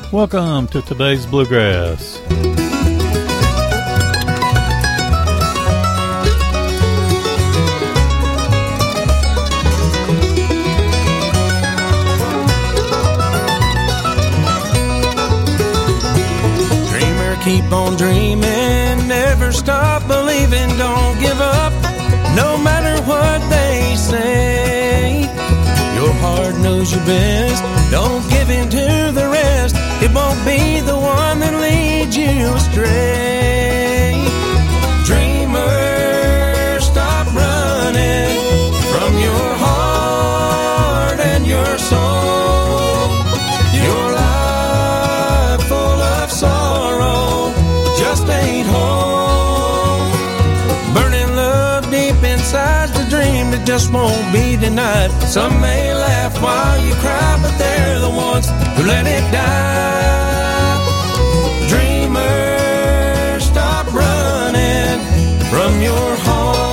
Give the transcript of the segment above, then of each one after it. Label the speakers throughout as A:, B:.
A: Welcome to today's Bluegrass.
B: Dreamer, keep on dreaming, never stop believing, don't give up, no matter what they say. Your heart knows you best, don't give in to the rest. It won't be the one that leads you astray. Dreamer, stop running from your heart and your soul. Your life full of sorrow just ain't home. Burning love deep inside's the dream that just won't be denied. Some may laugh while you cry, but they're the ones who let it die. Dreamer, stop running from your heart.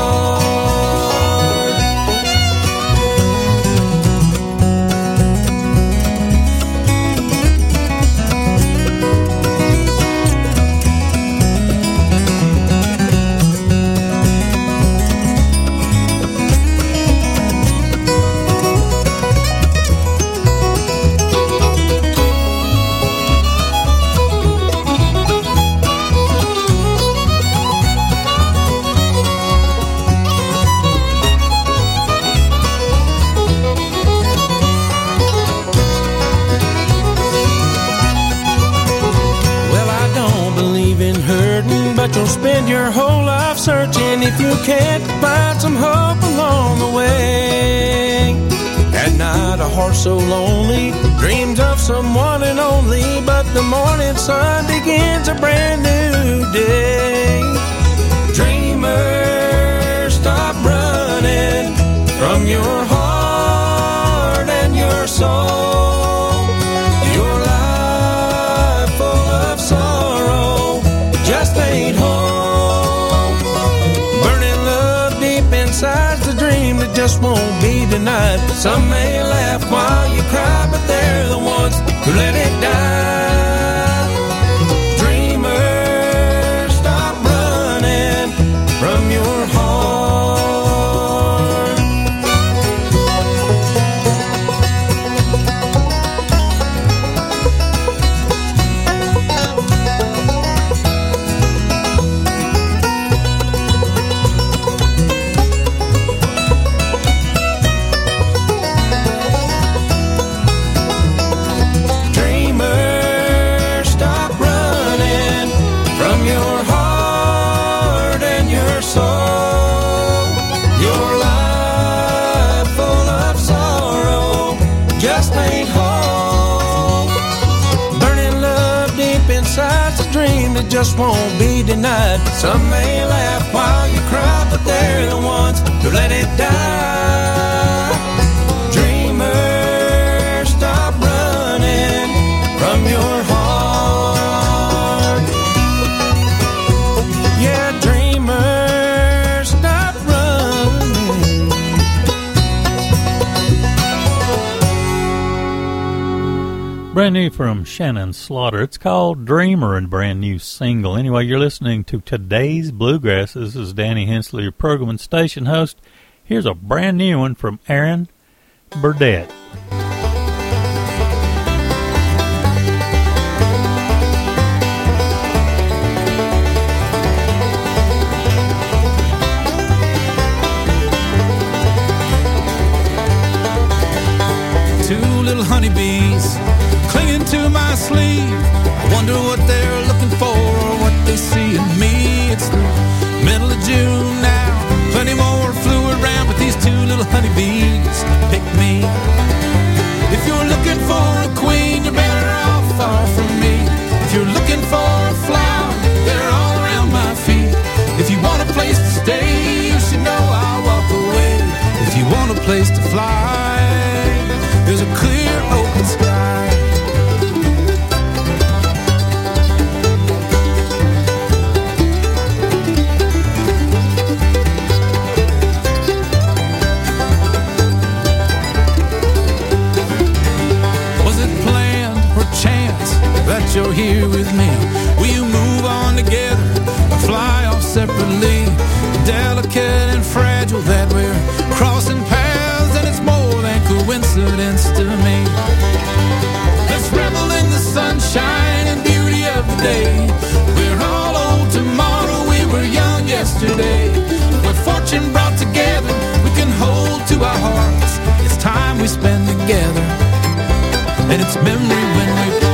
B: But you'll spend your whole life searching if you can't find some hope along the way. At night a heart so lonely dreams of someone and only, but the morning sun begins a brand new day. Dreamer, stop running from your heart and your soul. Your life full of sorrow just ain't home. Burning love deep inside's the dream that just won't be denied. Some may laugh while you cry, but they're the ones who let it die. Dreamer, stop running from your heart. That just won't be denied. Some may laugh while you cry, but they're the ones who let it die. Dreamer, stop running from your heart. Yeah, dreamer, stop running.
A: Brand new from Shannon Slaughter. It's called Dreamer, and brand new single. Anyway, you're listening to today's Bluegrass. This is Danny Hensley, your program and station host. Here's a brand new one from Aaron Burdett.
C: Two little honeybees clinging to my sleeve. I wonder what they're looking for or what they see in me. It's the middle of June now. Plenty more flew around, but these two little honeybees picked me. If you're looking for a queen, you're better off far from me. If you're looking for a flower, they're all around my feet. If you want a place to stay, you should know I'll walk away. If you want a place to fly, there's a clear open sky. you're here with me. We'll move on together or fly off separately. Delicate and fragile that we're crossing paths, and it's more than coincidence to me. Let's revel in the sunshine and beauty of the day. We're all old tomorrow, we were young yesterday. What fortune brought together, we can hold to our hearts. It's time we spend together, and it's memory when we part.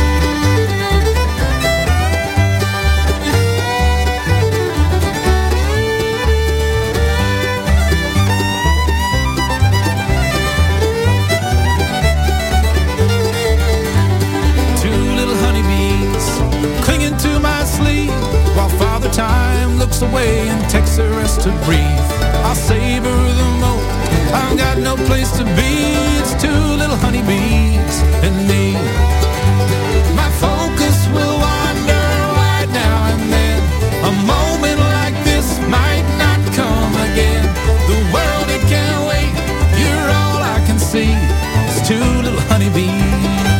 C: Time looks away and takes the rest to breathe. I'll savor the moment, I've got no place to be. It's two little honeybees and me. My focus will wander right now and then. A moment like this might not come again. The world, it can't wait, you're all I can see. It's two little honeybees.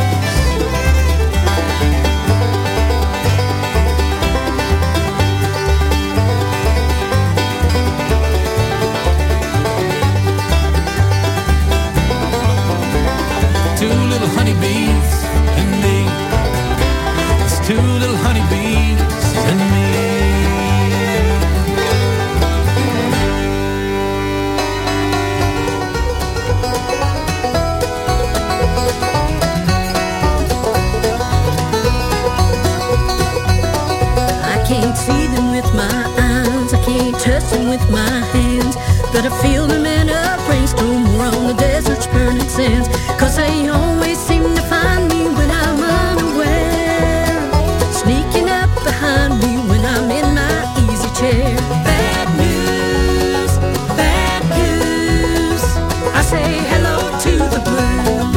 C: Honeybees and me. It's two little honeybees and me.
D: I can't see them with my eyes, I can't touch them with my hands, but I feel them in a brainstorm or on the desert's burning sands. 'Cause they always seem to find me when I'm unaware, sneaking up behind me when I'm in my easy chair. Bad news, bad news, I say hello to the blues.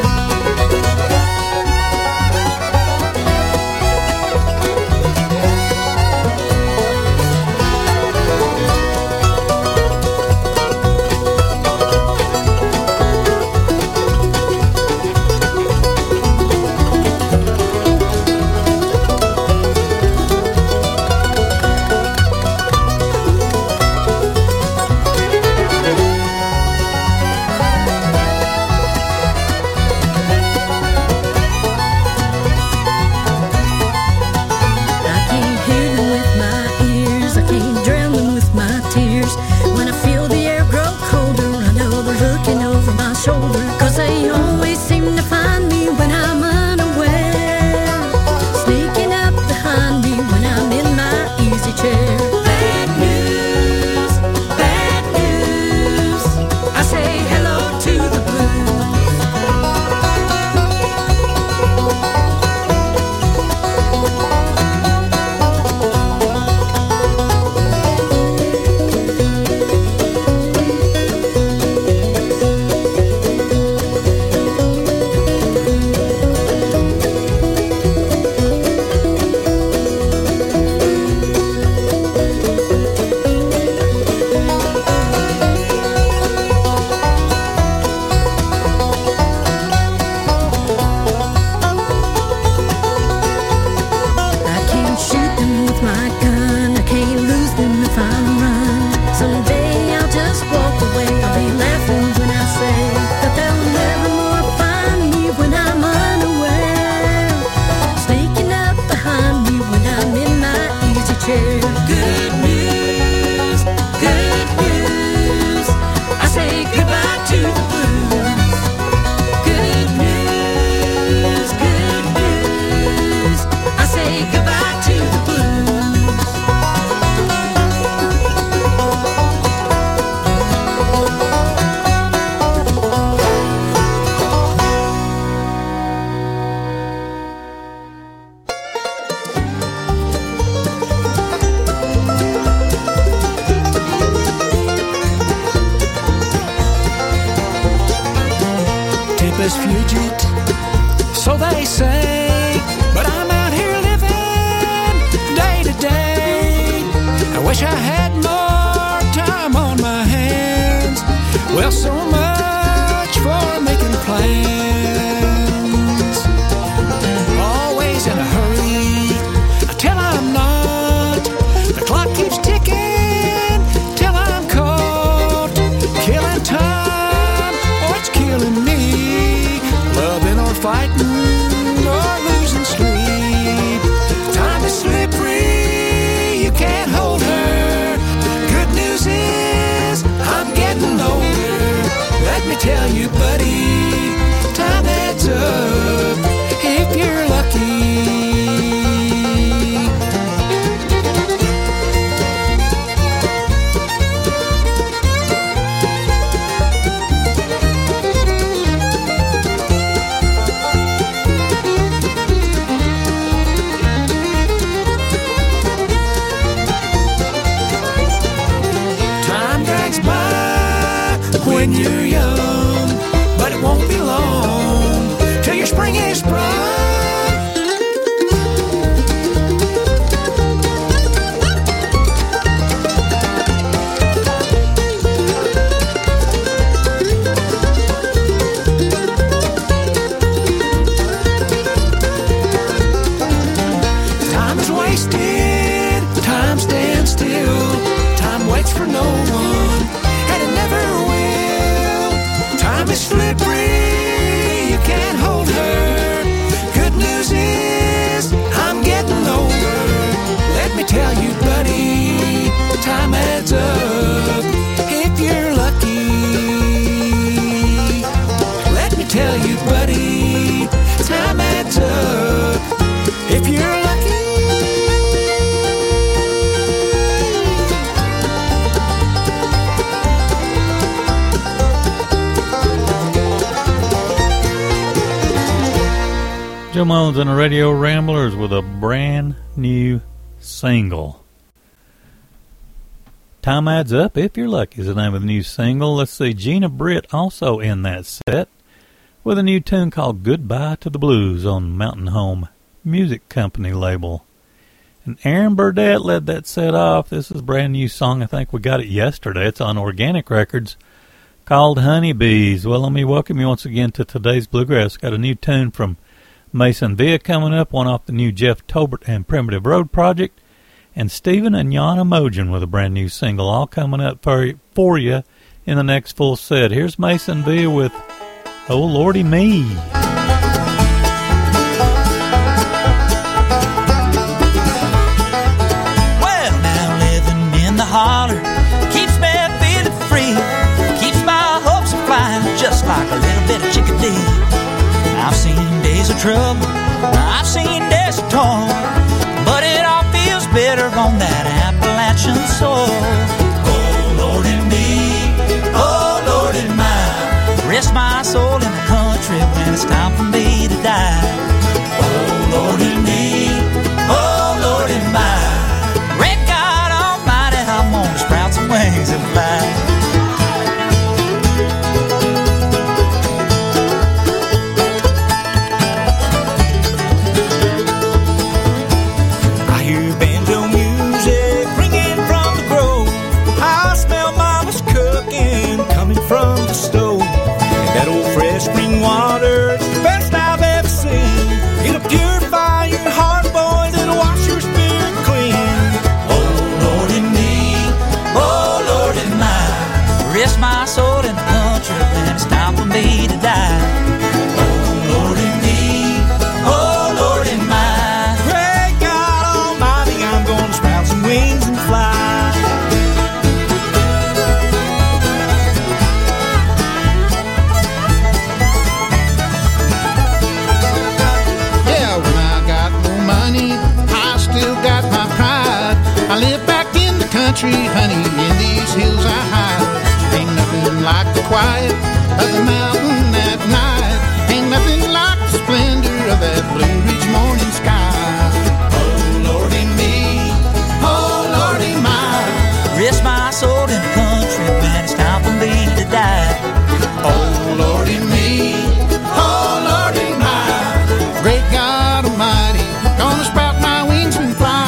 B: Tempest fugit, so they say, but I'm out here living day to day. I wish I had more time on my hands. Well, so much for making plans. Always in tell you, buddy, time adds up if you're lucky. When you're young, but it won't be long till your spring is sprung. Time is wasted, time stands still, time waits for no one, and it never will. Time is slippery, you can't hold her. Good news is, I'm getting older. Let me tell you, buddy, time adds up if you're lucky. Let me tell you, buddy, time adds up if you're lucky.
A: Joe Mullins and the Radio Ramblers with a brand new single. Time Adds Up If You're Lucky is the name of the new single. Let's see, Gina Britt also in that set with a new tune called Goodbye to the Blues on Mountain Home Music Company label. And Aaron Burdett led that set off. This is a brand new song. I think we got it yesterday. It's on Organic Records called Honeybees. Well, let me welcome you once again to today's Bluegrass. Got a new tune from Mason Villa coming up, one off the new Jeff Tobert and Primitive Road project, and Stephen and Yana Mogen with a brand new single, all coming up for you in the next full set. Here's Mason Villa with Oh Lordy Me.
E: Well, now living in the holler keeps me feeling free, keeps my hopes flying just like a little bit of chickadee. I've seen days of trouble, I've seen days of toil, but it all feels better on that Appalachian soil. Oh, Lordy me, oh, Lordy mine, rest my soul in the country when it's time for me to die. Oh, Lordy me, oh, Lordy mine, great God Almighty, I'm gonna sprout some wings and fly. Spring water, it's the best I've ever seen. It'll purify your heart, boys, it'll wash your spirit clean. Oh, Lordy me, oh, Lordy mine, rest my soul in the country when it's time for me to die. Oh, Lordy me, oh, Lordy mine, great God Almighty, I'm gonna sprout some wings and fly.
F: I live back in the country, honey, in these hills I hide. Ain't nothing like the quiet of the mountain at night. Ain't nothing like the splendor of that Blue Ridge morning sky. Oh, Lordy me, oh, Lordy mine, rest my soul in the country when it's time for me to die. Oh, Lordy me, oh, Lordy mine, great God Almighty, gonna sprout my wings and fly.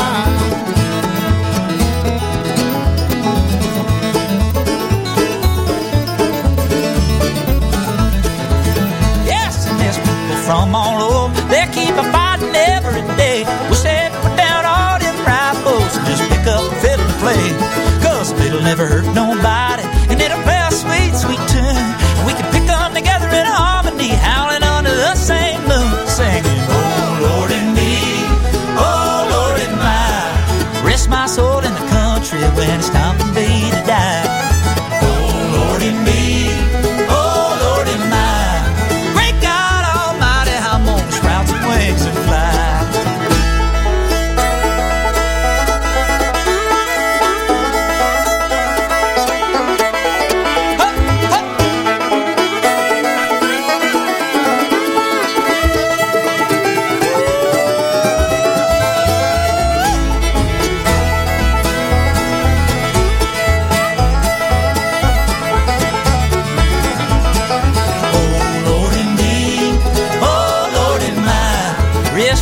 F: From all over, they keep a fighting every day. We say put down all them rifles and just pick up and fiddle and play. Cause it'll never hurt nobody, and it'll play a sweet, sweet tune. And we can pick them together in harmony, howling under the same moon, singing, oh, Lordy me, oh, Lordy mine, rest my soul in the country when it's time for me to die. Oh, Lordy me, oh, Lordy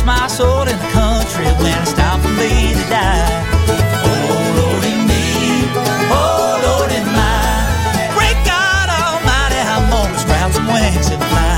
E: my soul in the country when it's time for me to die. Oh, Lordy me, oh, Lordy my. Great God Almighty, I'm gonna sprout some wings and fly.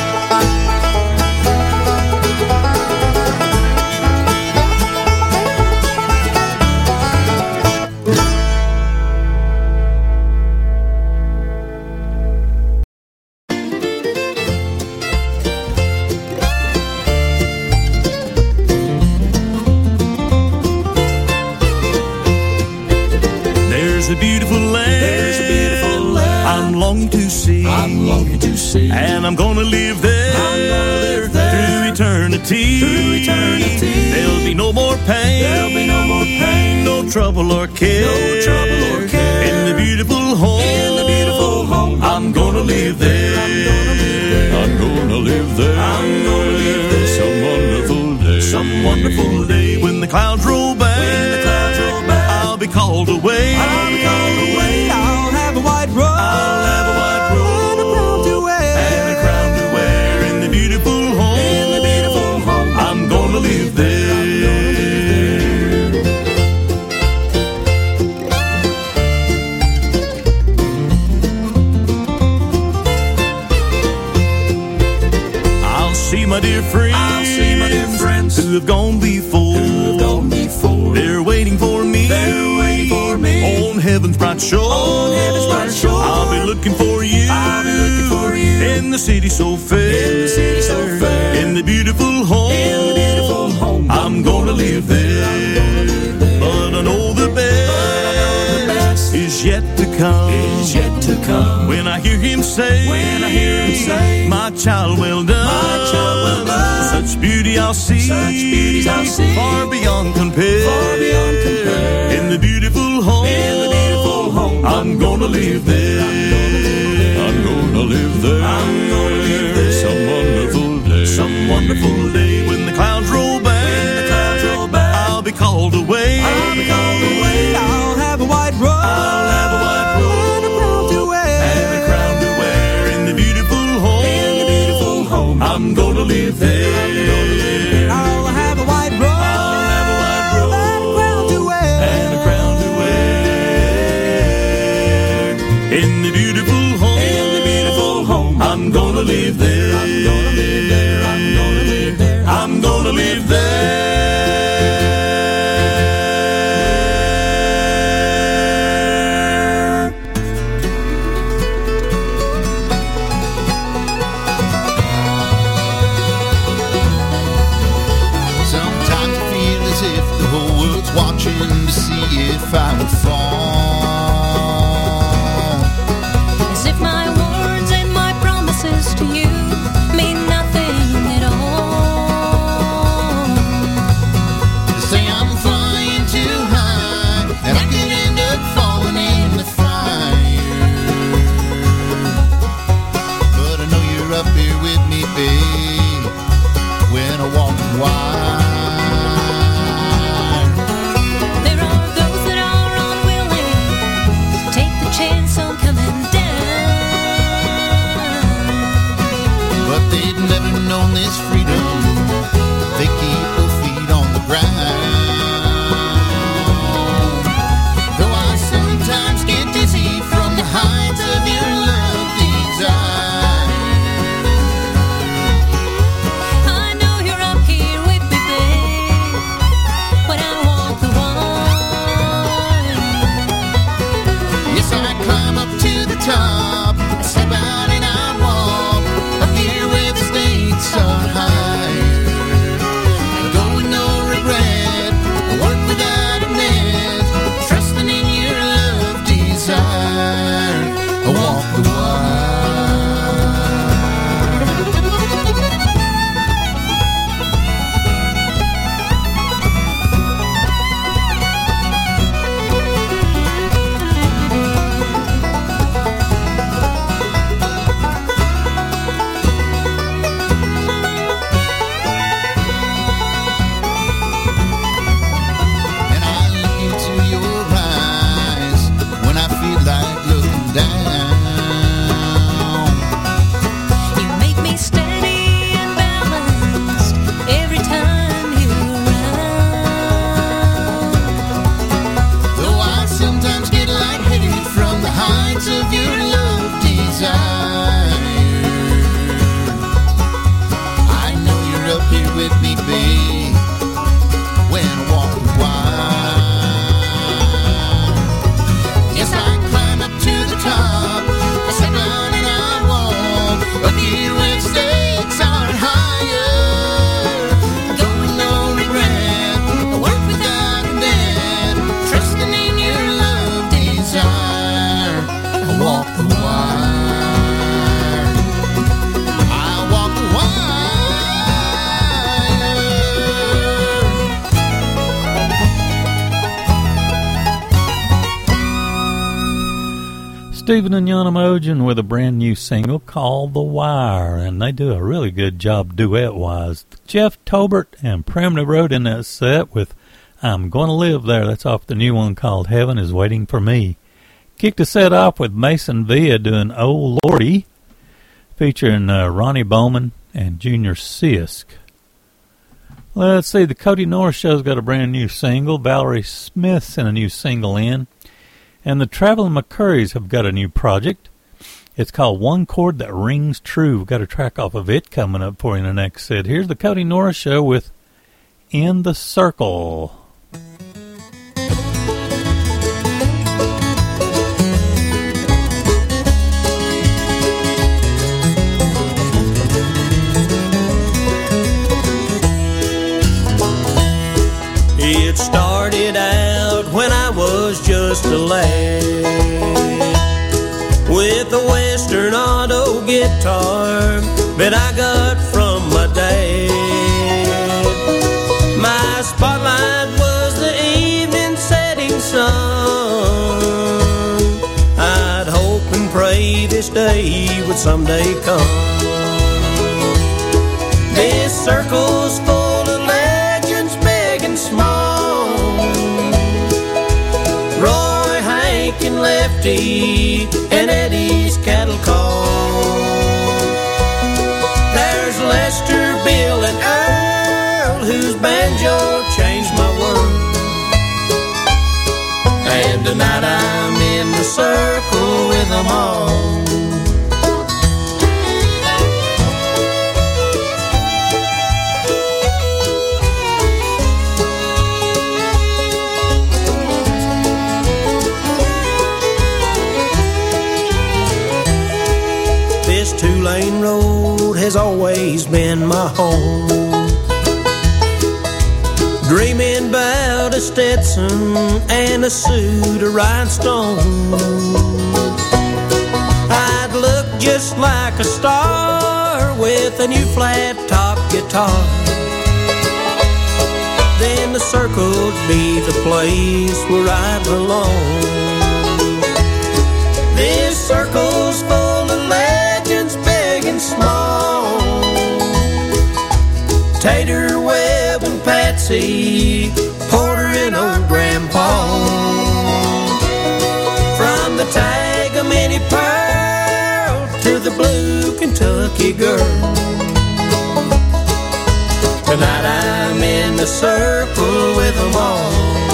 G: And I'm gonna live there, through eternity. There'll be no more pain, no trouble or care. In the beautiful home, I'm gonna live there. I'm gonna live there. Some wonderful day when the clouds roll back. I'll be called away.
C: I'll have a white robe.
G: Live there. I'll see my dear friends who have gone before. They're waiting for me on heaven's bright shore. I'll be looking for you in the city so fair. In the beautiful home, I'm gonna live there. But I know the best is yet to come. When I hear him say, my child well done. Such beauty I'll see, far beyond compare. In the beautiful home, I'm gonna live there. I'm gonna live there. Some wonderful day when the clouds roll back. I'll be called away.
C: I'll have a white robe.
G: And a crown to wear. In the beautiful home, I'm gonna live there.
C: I'll have a white robe.
G: And a crown to wear. In the beautiful home, I'm gonna live there. I'm gonna live there.
F: Sometimes I feel as if the whole world's watching to see if I would fall.
D: As if my words and my promises to you mean nothing at all.
F: They say I'm flying too high, and I could end up falling in the fire. But I know you're up here with me, babe, when I walk the wire.
D: There are those that are unwilling to take the chance on coming down.
F: But they've never known this freedom. They keep their feet on the ground. Though I sometimes get dizzy from the heights of your love desire.
D: I know you're up here with me, babe, when I walk the wire.
F: Yes, I climb up to the top, I step out and I walk up here where the stakes are higher. I go
A: Stephen and Yana Mogen with a brand new single called The Wire, and they do a really good job duet-wise. Jeff Tobert and Primney wrote in that set with I'm Gonna Live There. That's off the new one called Heaven Is Waiting for Me. Kicked the set off with Mason Villa doing Oh Lordy, featuring Ronnie Bowman and Junior Sisk. Let's see, the Cody Norris Show's got a brand new single. Valerie Smith's sent a new single in. And the Traveling McCurrys have got a new project. It's called One Chord That Rings True. We've got a track off of it coming up for you in the next set. Here's the Cody Norris Show with In the Circle.
B: It started out when I was just a lad, with a Western auto guitar that I got from my dad. My spotlight was the evening setting sun. I'd hope and pray this day would someday come. This circle's full of legends, big and small. Roy, Hank, and Lefty, and Eddie's cattle call. There's Lester, Bill, and Earl, whose banjo changed my world. And tonight I'm in the circle with them all. This two-lane road has always been my home. Dreaming about a Stetson and a suit of rhinestones, I'd look just like a star with a new flat-top guitar. Then the circle'd be the place where I belong. This circle's full of legends, big and small. Tater, Webb, and Patsy, Porter, and old Grandpa. From the tag of Minnie Pearl to the blue Kentucky girl. Tonight I'm in the circle with them all.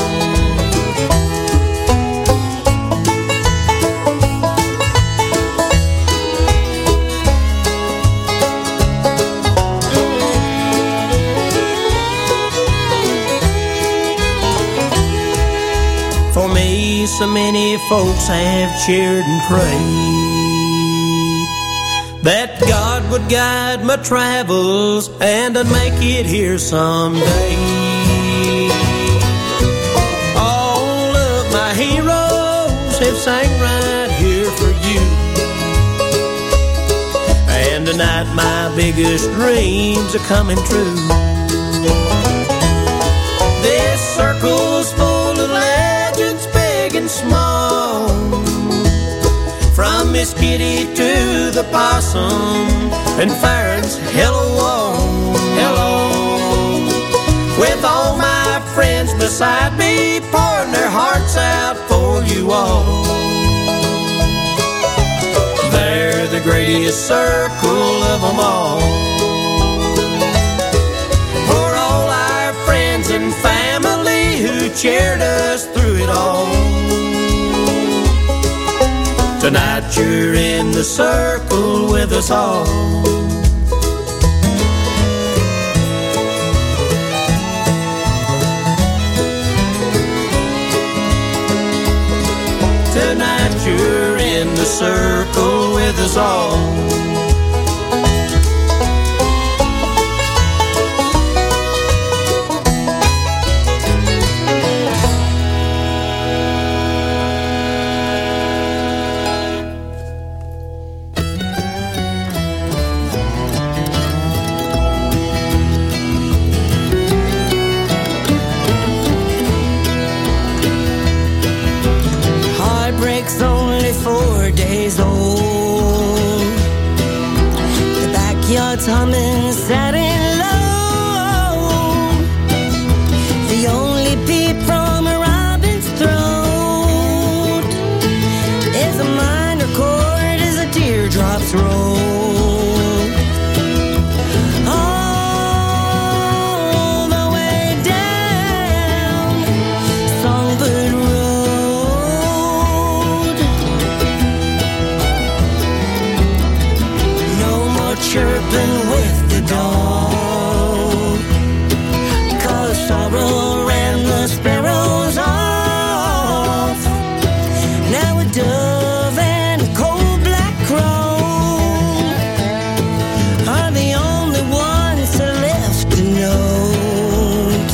B: For me, so many folks have cheered and prayed that God would guide my travels and I'd make it here someday. All of my heroes have sang right here for you, and tonight my biggest dreams are coming true. This circle's full of legends, big and small. From Miss Kitty to the possum and Farron's hello, hello. With all my friends beside me, pouring their hearts out for you all. They're the greatest circle of them all. For all our friends and family who cheered us through it all. Tonight you're in the circle with us all. Tonight you're in the circle with us all.
H: birds humming sad and low. The only peep from a robin's throat is a minor chord as the teardrops roll. All the way down Songbird Road. No more chirping with the dawn, 'cause sorrow ran the sparrows off. Now a dove and a coal black crow are the only ones left to note.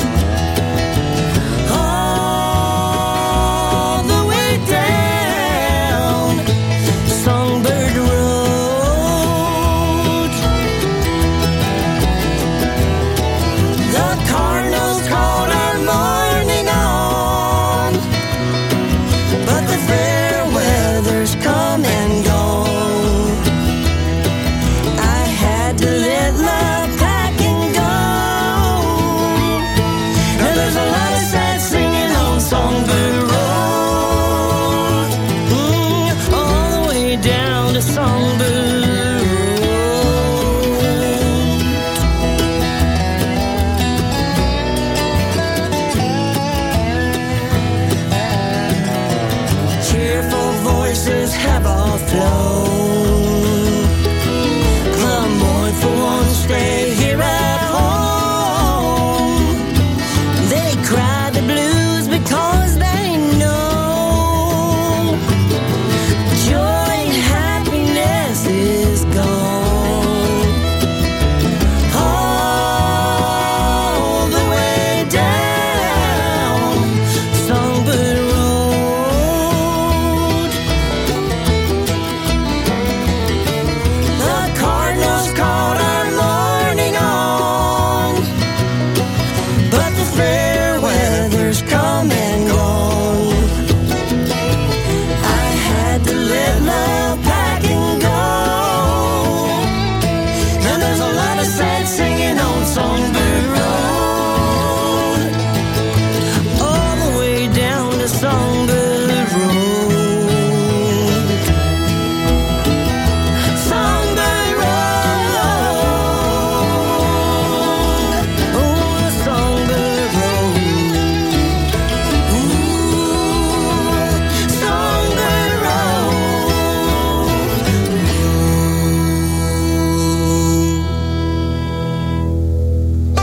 H: All the way down Songbird Road. The cardinals called our morning on, but the fair weather's come and gone. I had to let love pack and go. Now there's a lot of sad singing on Songbird Road. All the way down to Songbird Road. Cheerful voices have all flown. The mournful ones stay here at home. They cry the blues because they know joy and happiness is gone. All the way down Songbird Road. The cardinals called our morning on, but the fair weather's come and gone. I had to let love pack and go. Now there's a lot of sad singing on Songbird Road. All the way down to Songbird Road. Songbird Road. Oh, Songbird Road. Ooh, Songbird Road.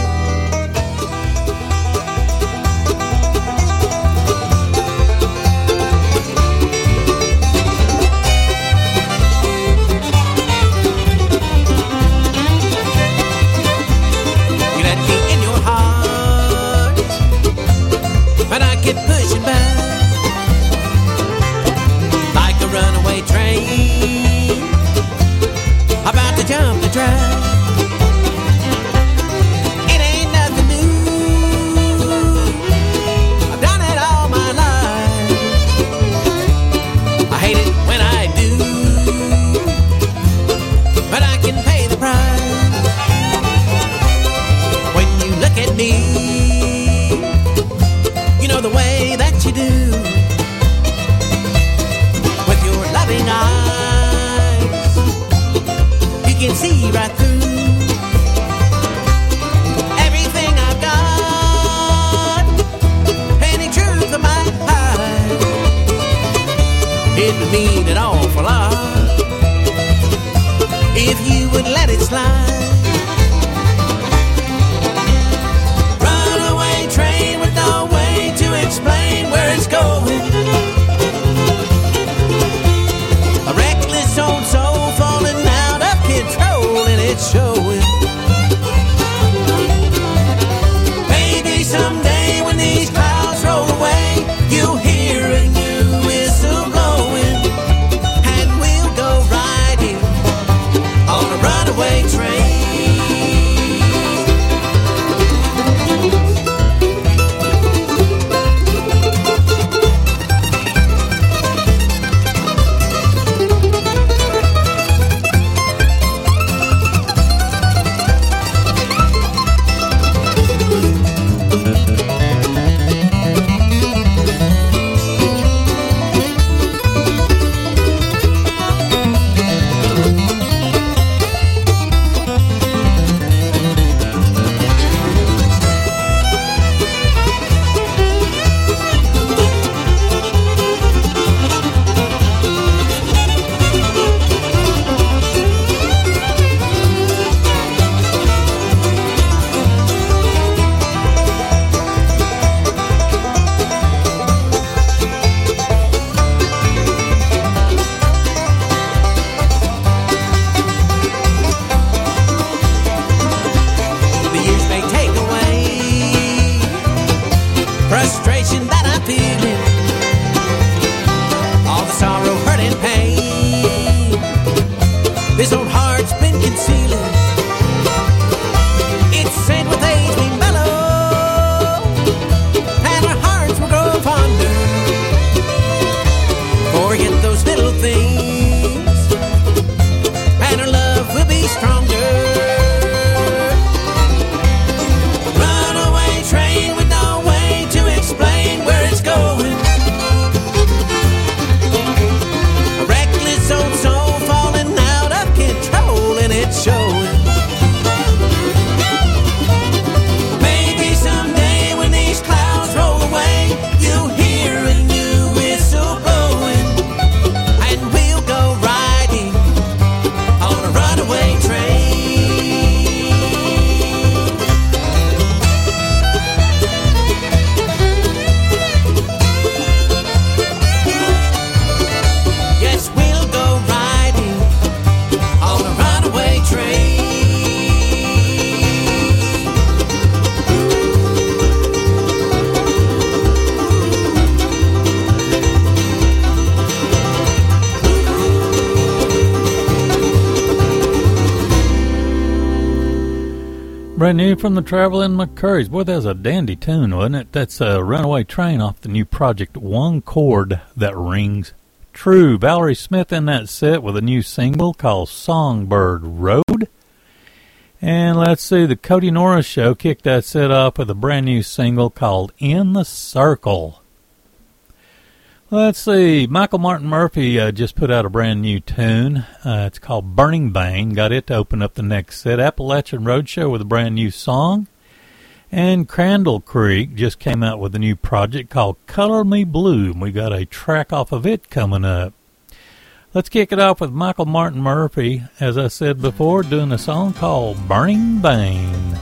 A: Brand new from the Traveling McCurries. Boy, that was a dandy tune, wasn't it? That's a Runaway Train off the new project, One Chord That Rings True. Valerie Smith in that set with a new single called Songbird Road. And let's see, the Cody Norris Show kicked that set off with a brand new single called In the Circle. Let's see, Michael Martin Murphey just put out a brand new tune. It's called Burning Bane. Got it to open up the next set. Appalachian Roadshow with a brand new song. And Crandall Creek just came out with a new project called Color Me Blue. And we got a track off of it coming up. Let's kick it off with Michael Martin Murphey, as I said before, doing a song called Burning Bane.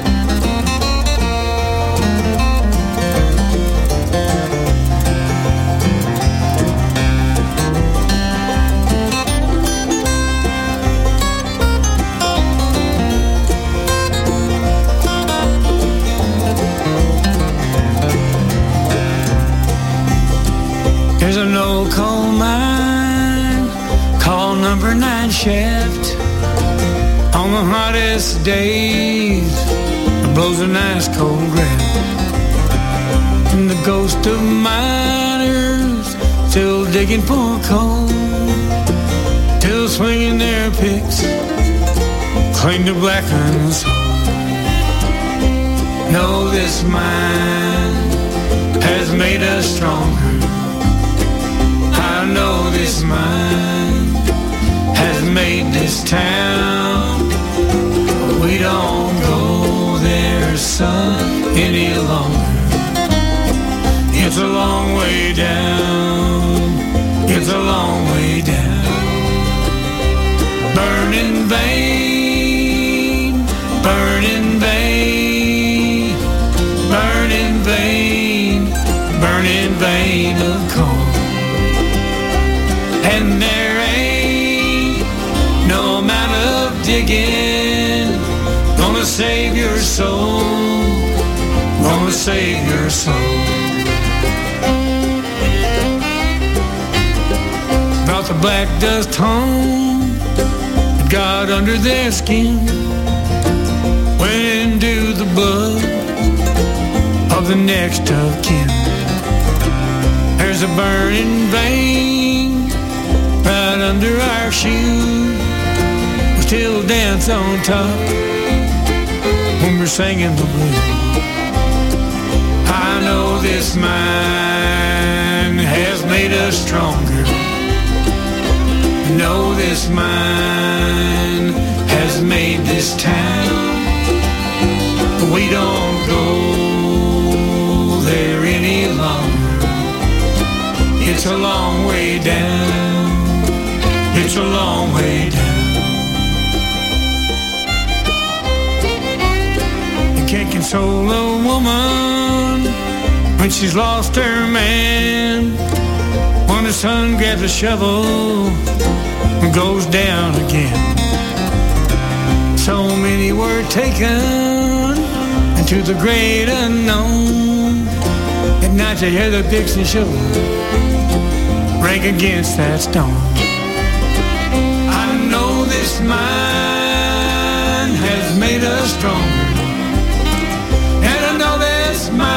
C: There's an old coal mine called Number 9 Shaft. On the hottest days, it blows a nice cold draft. And the ghost of miners still digging for coal, still swinging their picks, clean to blacken soul. No, this mine has made us stronger. I know this mine has made this town. We don't go there, son, any longer. It's a long way down. It's a long way down. Burning vein, burning vein, burning vein, burning vein of coal. And there ain't no amount of digging gonna save your soul, gonna save your soul. Brought the black dust home, it got under their skin, went into the blood of the next of kin. There's a burning vein right under our shoes. We still dance on top when we're singing the blues. I know this mine has made us stronger. I know this mine has made this town. We don't go there any longer. It's a long way down. It's a long way down. You can't console a woman when she's lost her man. When the sun grabs a shovel and goes down again. So many were taken into the great unknown. At night you hear the picks and shovels break against that stone. I know this mine has made us stronger. And I know this mine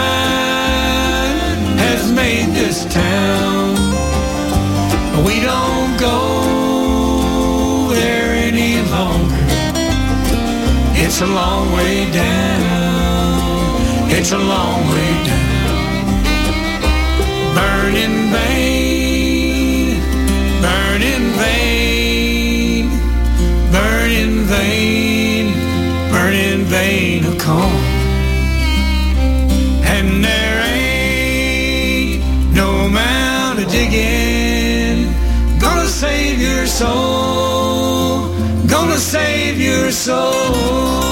C: has made this town. We don't go there any longer. It's a long way down. It's a long way down. Burning vein, burning vein, burning vein, burning vein of coal. And there ain't no amount of digging gonna save your soul, gonna save your soul.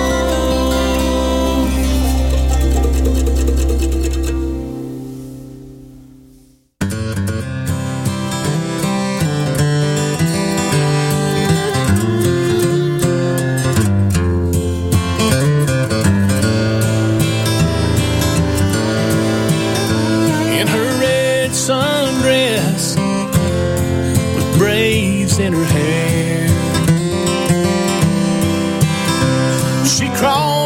B: In her red sundress with braids in her hair, she crawled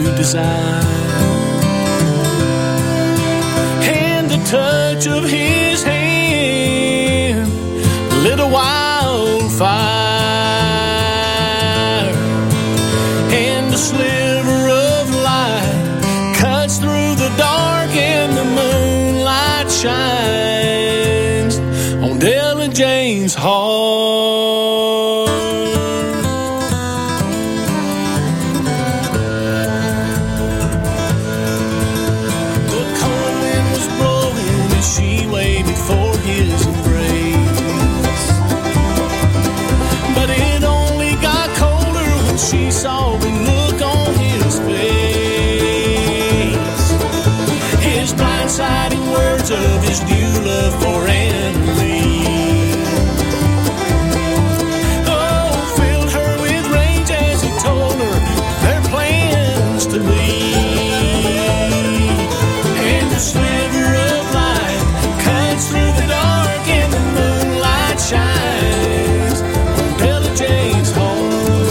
I: desire. And the touch of his hand lit a wildfire, and a sliver of light cuts through the dark, and the moonlight shines on Della Jane's heart. The cold wind was blowing as she waited for his embrace, but it only got colder when she saw the look on his face. His blindsiding words of his new love for Annalie filled her with rage as he told her their plans to leave. And the sliver of light cuts through the dark, and the moonlight shines on Della Jane's home.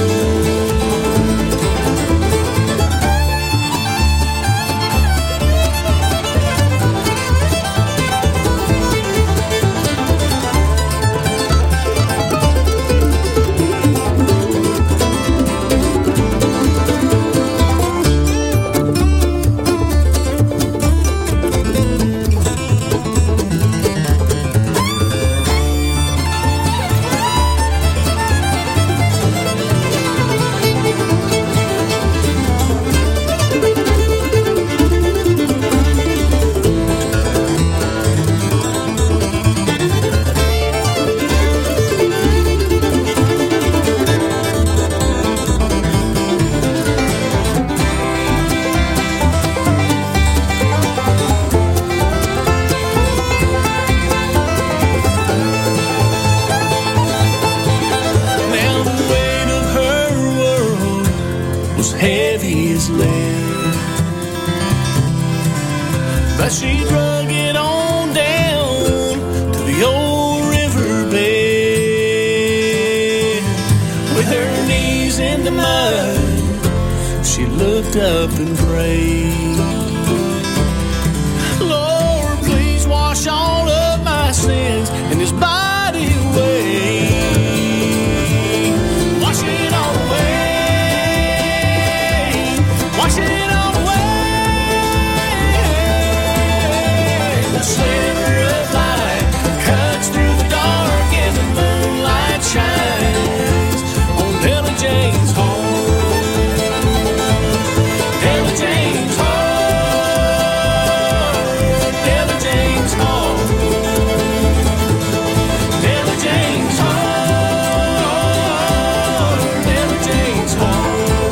I: Now the weight of her world was heavy as lead, but she drug it on down to the old riverbed. With her knees in the mud, she looked up and prayed, Lord, please wash all of my sins in this body away. Wash it all away. Wash it all away. The sliver of light cuts through the dark, and the moonlight shines on Della Jane's home. Della Jane's home. Della Jane's home. Della Jane's home. Della Jane's home.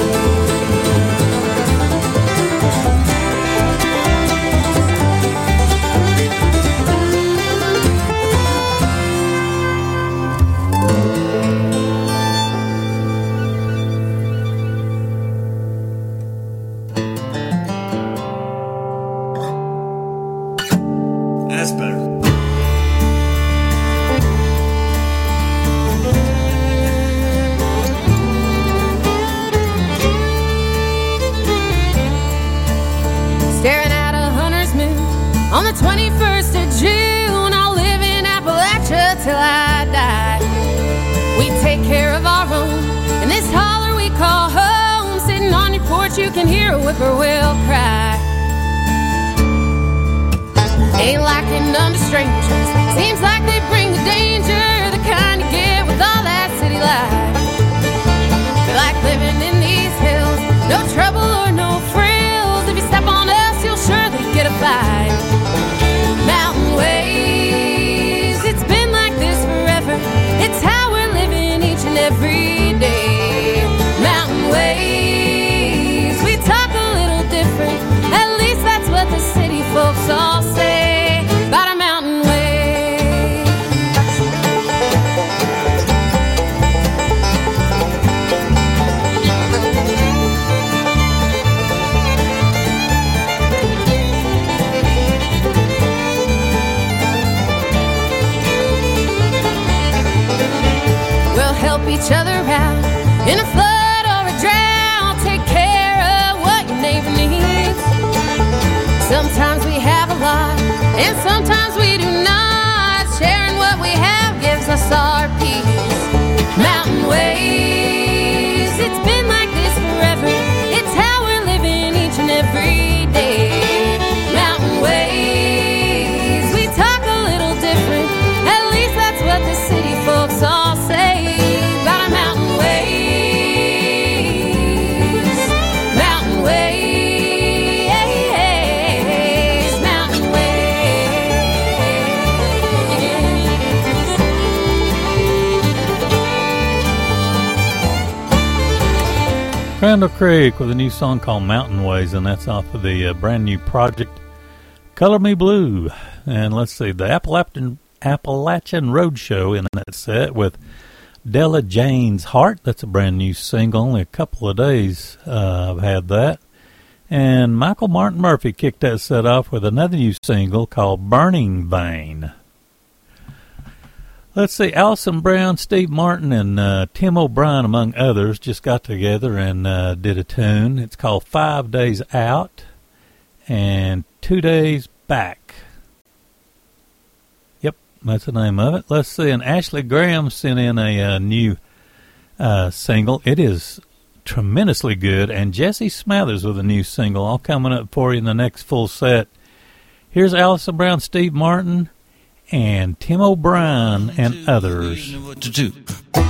I: That's better.
J: Staring at a hunter's moon on the 21st of June. I'll live in Appalachia till I die. We take care of our own in this holler we call home. Sitting on your porch, you can hear a whippoorwill cry. Ain't liking none to strangers. Seems like they bring the danger, the kind you get with all that city life. Feel like living in these hills, no trouble or no frills. If you step on us, you'll surely get a fight. Mountain ways, it's been like this forever. It's how we're living each and every day. Mountain ways, we talk a little different. At least that's what the city folks all say about a mountain way. We'll help each other out in a flood or a drought. Take care of what your neighbor Sometimes we have a lot, and sometimes we do not. Sharing what we have gives us our peace. Mountain ways, it's been like this forever. It's how we're living each and every day. Mountain ways, we talk a little different. At least that's what the city folks all say. Got our mountain ways. Mountain ways. Mountain ways.
A: Crandall Creek with a new song called Mountain Ways, and that's off of the brand new project Color Me Blue. And let's see, the Appalachian Roadshow in that set with Della Jane's Heart. That's a brand new single, only a couple of days I've had that. And Michael Martin Murphey kicked that set off with another new single called Burning Vein. Let's see, Allison Brown, Steve Martin, and Tim O'Brien, among others, just got together and did a tune. It's called 5 Days Out and 2 Days Back. Yep, that's the name of it. Let's see, and Ashley Graham sent in a new single. It is tremendously good, and Jesse Smathers with a new single, all coming up for you in the next full set. Here's Allison Brown, Steve Martin, and Tim O'Brien and others.
C: What to do.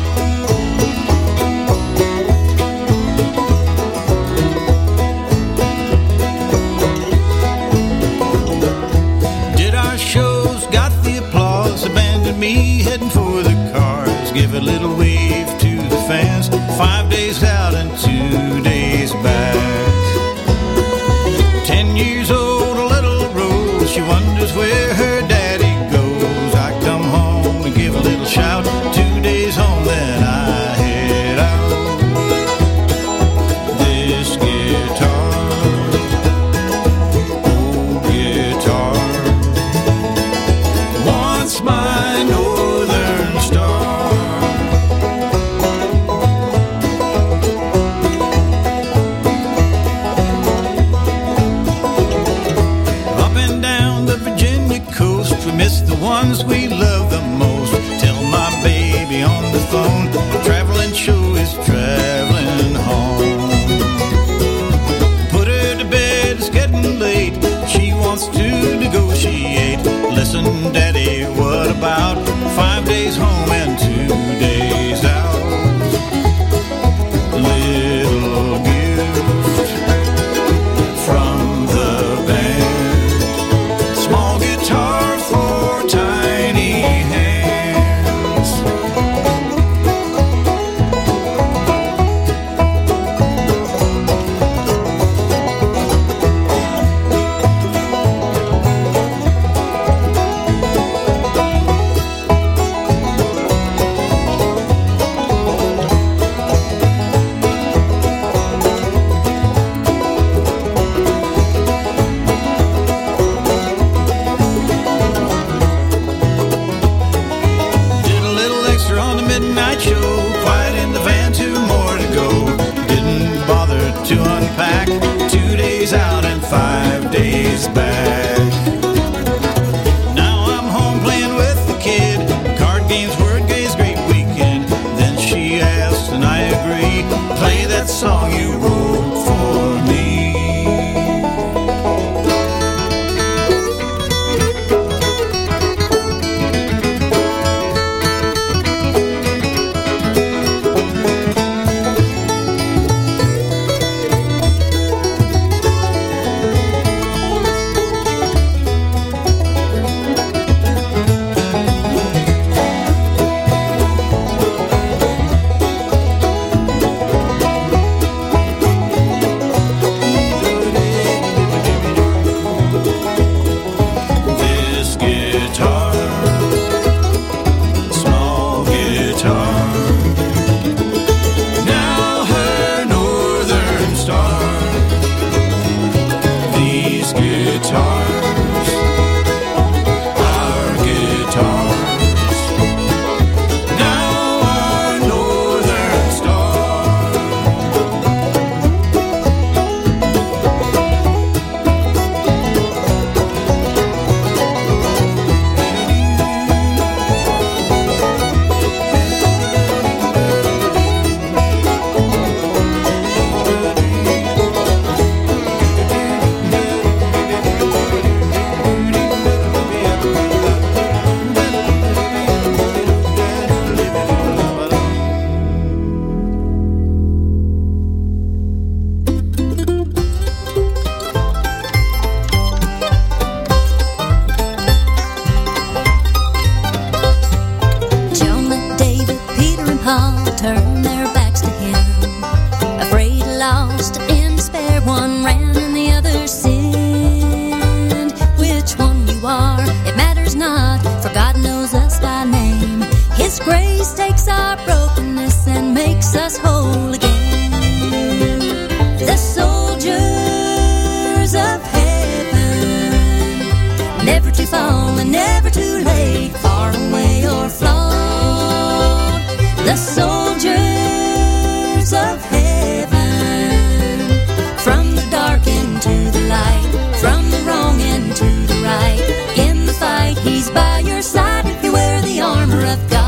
C: Did our shows, got the applause, abandoned me heading for the cars, give a little wave to the fans, 5 days out and 2 days back. 10 years old, a little Rose, she wonders where her daddy goes. I come home and give a little shout, 2 days home, then I head out. This guitar, old guitar, once my northern star. Up and down the Virginia coast, we miss the ones we love the most. Tell my baby on the phone, the traveling show is traveling home. Put her to bed, it's getting late, she wants to negotiate. Listen, Daddy, what about 5 days home and 2 days out? Little gift from the band, small guitar for tiny
D: makes us whole again. The soldiers of heaven, never too far and never too late, far away or flown. The soldiers of heaven, from the dark into the light, from the wrong into the right. In the fight, he's by your side if you wear the armor of God.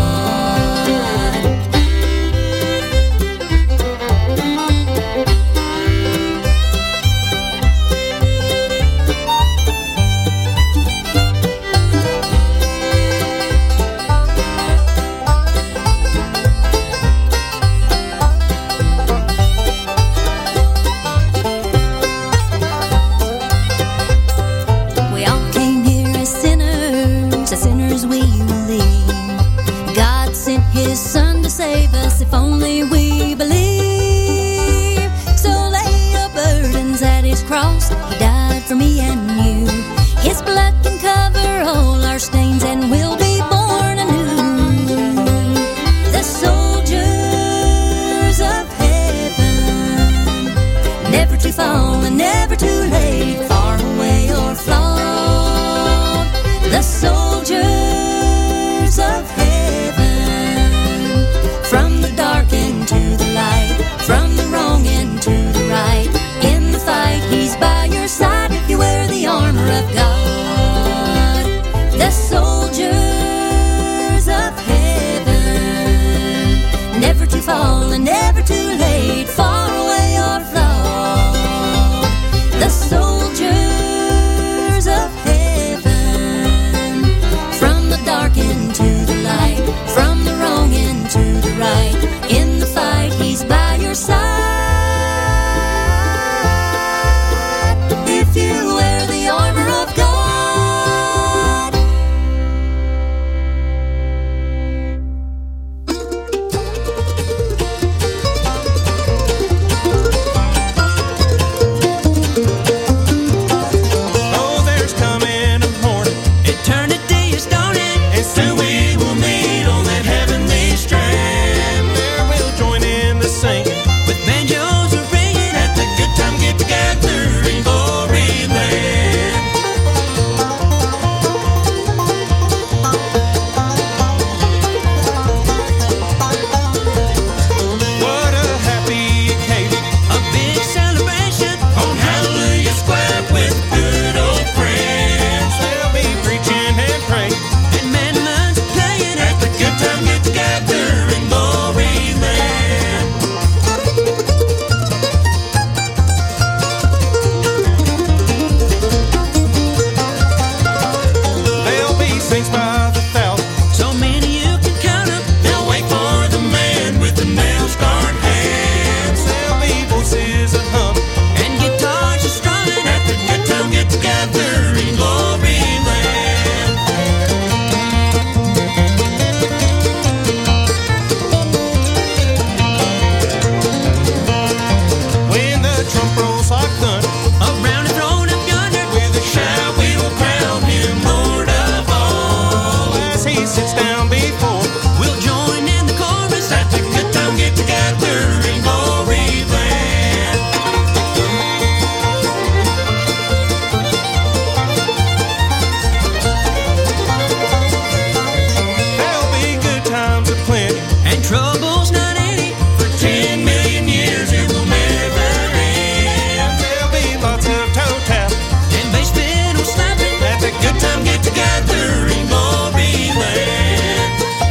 D: His son to save us if only we believe. So lay your burdens at his cross. He died for me and you. His blood can cover all our stains and we'll be born anew. The soldiers of heaven, never too far and never too late, far away or flown. The soldiers of heaven, from the dark into the light, from the wrong into the right. In the fight, he's by your side if you wear the armor of God. The soldiers of heaven, never too far and never too late, far away or flown. The soldiers of heaven, from the dark into the light, from the wrong into the right. In the fight, he's by your side if you wear the armor of God.
B: Oh, there's coming a morning, eternity is dawning, and soon we will meet on that heavenly strand. There we'll join in the singing, with banjos a ringing, at the good time get together in glory land. What a happy occasion, a big celebration on Hallelujah Square with good old friends. They'll be preaching and praying, and mandolins playing, at the good time get together in glory land. There'll be saints by the thousand, so many you can count them. They'll wait for the man with the nail-scarred hands. There'll be voices a humming, and guitars a strumming, at the good time get together in glory land. When the trump rolls like thunder, around the throne up yonder, with a shout we will crown him Lord of all. As he sits down before, we'll join in the chorus, at the good time get together in glory land. There'll be good times aplenty, and troubles not any. For 10 million years it will never end. There'll be lots of toe tap and bass fiddle slapping, at the good time get together in glory land.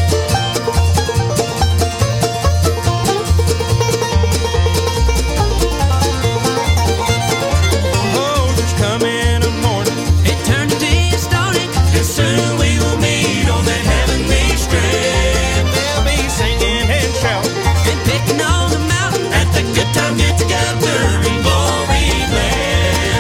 B: Oh, there's coming a morning, eternity is dawning, and soon we will meet on that heavenly strand. They'll be singing and shouting, and picking on the mountain, at the good time get together in glory land.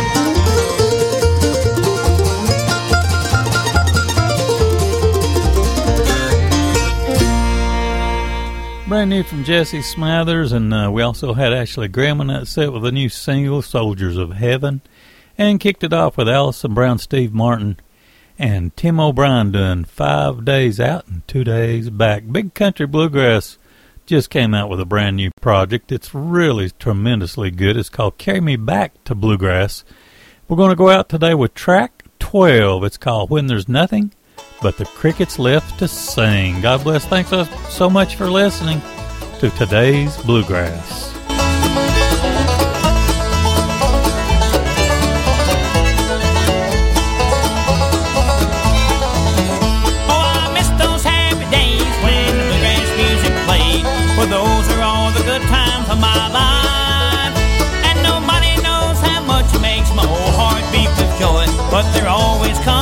A: Brand new from Jesse Smathers, and we also had Ashley Graham on that set with a new single, Soldiers of Heaven, and kicked it off with Allison Brown, Steve Martin, and Tim O'Brien doing 5 days out and 2 days back. Big country bluegrass just came out with a brand new project. It's really tremendously good. It's called Carry Me Back to Bluegrass. We're going to go out today with track 12. It's called When There's Nothing But the Crickets Left to Sing. God bless. Thanks so much for listening to today's Bluegrass.
E: Those are all the good times of my life, and nobody knows how much it makes my whole heart beat with joy, but they're always coming